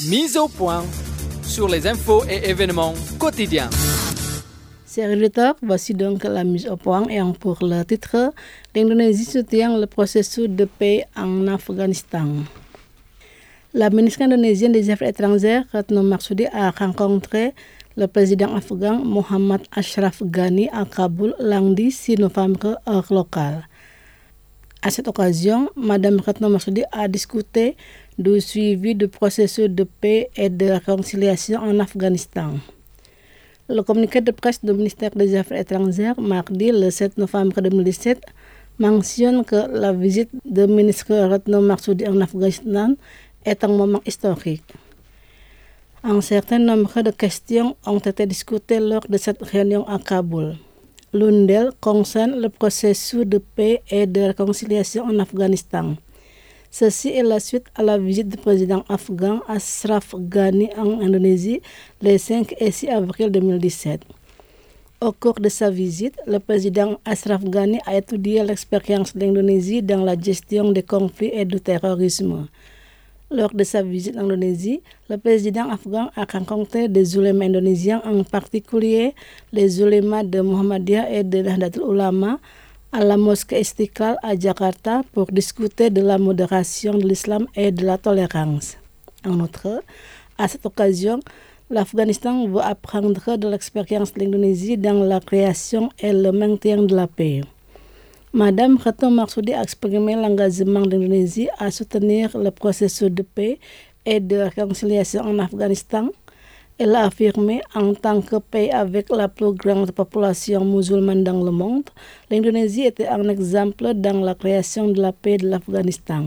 Mise au point sur les infos et événements quotidiens. Chers auditeurs, voici donc la mise au point et pour le titre, l'Indonésie soutient le processus de paix en Afghanistan. La ministre indonésienne des Affaires étrangères, Retno Marsudi, a rencontré le président afghan Mohammad Ashraf Ghani à Kaboul lundi 6 novembre heure locale. À cette occasion, Mme Retno Marsudi a discuté du suivi du processus de paix et de réconciliation en Afghanistan. Le communiqué de presse du ministère des Affaires étrangères, mardi le 7 novembre 2017, mentionne que la visite du ministre Retno Marsudi en Afghanistan est un moment historique. Un certain nombre de questions ont été discutées lors de cette réunion à Kaboul. L'une d'elles concerne le processus de paix et de réconciliation en Afghanistan. Ceci est la suite à la visite du président afghan Ashraf Ghani en Indonésie les 5 et 6 avril 2017. Au cours de sa visite, le président Ashraf Ghani a étudié l'expérience de l'Indonésie dans la gestion des conflits et du terrorisme. Lors de sa visite en Indonésie, le président afghan a rencontré des oulémas indonésiens, en particulier les oulémas de Muhammadiyah et de Nahdlatul Ulama, à la mosquée Istiqlal à Jakarta pour discuter de la modération de l'islam et de la tolérance. En outre, à cette occasion, l'Afghanistan veut apprendre de l'expérience de l'Indonésie dans la création et le maintien de la paix. Madame Retno Marsudi a exprimé l'engagement de l'Indonésie à soutenir le processus de paix et de réconciliation en Afghanistan. Elle a affirmé en tant que pays avec la plus grande population musulmane dans le monde, l'Indonésie était un exemple dans la création de la paix de l'Afghanistan.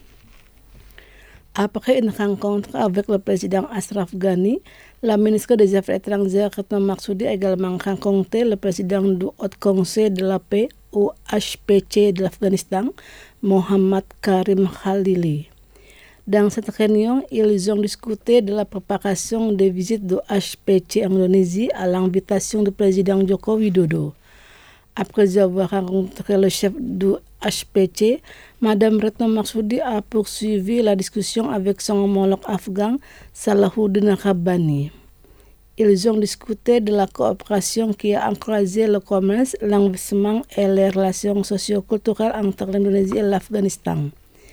Après une rencontre avec le président Ashraf Ghani, la ministre des Affaires étrangères Retno Marsudi a également rencontré le président du Haut Conseil de la paix ou HPC de l'Afghanistan, Mohammad Karim Khalili. Dans cette réunion, ils ont discuté de la préparation des visites du HPC en Indonésie à l'invitation du président Joko Widodo. Après avoir rencontré le chef du HPC, Mme Retno Marsudi a poursuivi la discussion avec son homologue afghan Salahuddin Rabbani. Ils ont discuté de la coopération qui a encouragé le commerce, l'investissement et les relations socio-culturelles entre l'Indonésie et l'Afghanistan.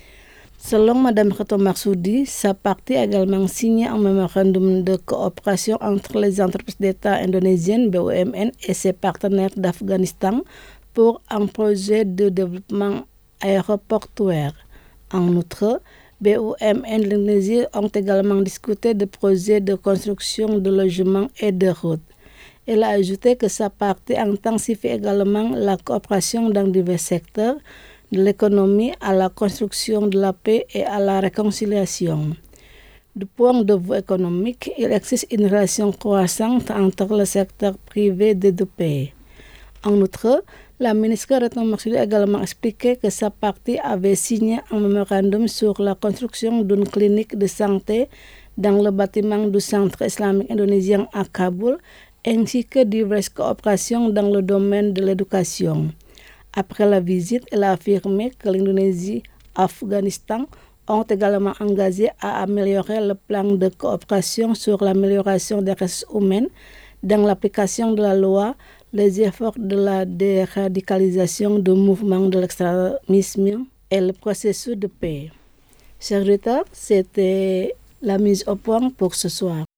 Selon Mme Retno Marsudi, sa partie a également signé un mémorandum de coopération entre les entreprises d'État indonésiennes BUMN et ses partenaires d'Afghanistan pour un projet de développement aéroportuaire. En outre, BUMN et l'Indonésie ont également discuté de projets de construction de logements et de routes. Elle a ajouté que sa partie intensifie également la coopération dans divers secteurs, de l'économie à la construction de la paix et à la réconciliation. Du point de vue économique, il existe une relation croissante entre le secteur privé des deux pays. En outre, la ministre Retno Marsudi a également expliqué que sa partie avait signé un mémorandum sur la construction d'une clinique de santé dans le bâtiment du Centre islamique indonésien à Kaboul, ainsi que diverses coopérations dans le domaine de l'éducation. Après la visite, elle a affirmé que l'Indonésie et l'Afghanistan ont également engagé à améliorer le plan de coopération sur l'amélioration des ressources humaines dans l'application de la loi, les efforts de la déradicalisation du mouvement de l'extrémisme et le processus de paix. Chers auditeurs, c'était la mise au point pour ce soir.